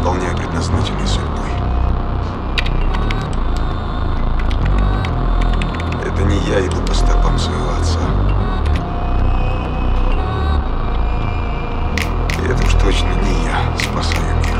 выполняю предназначенный судьбой. Это не я иду по стопам своего отца. И это уж точно не я спасаю мир.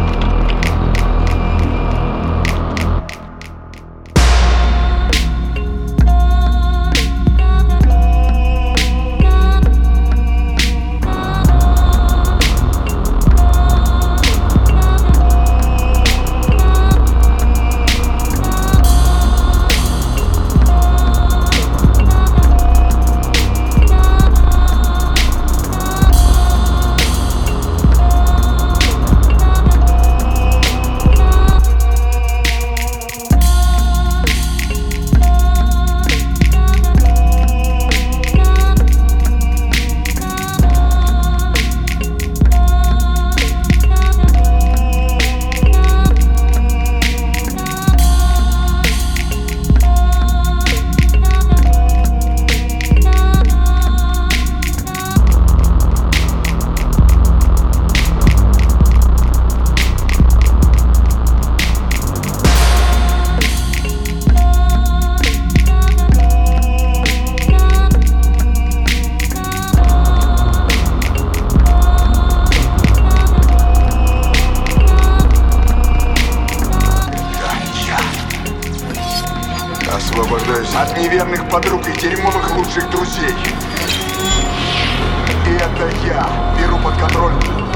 Освобождаюсь от неверных подруг и дерьмовых лучших друзей. И это я беру под контроль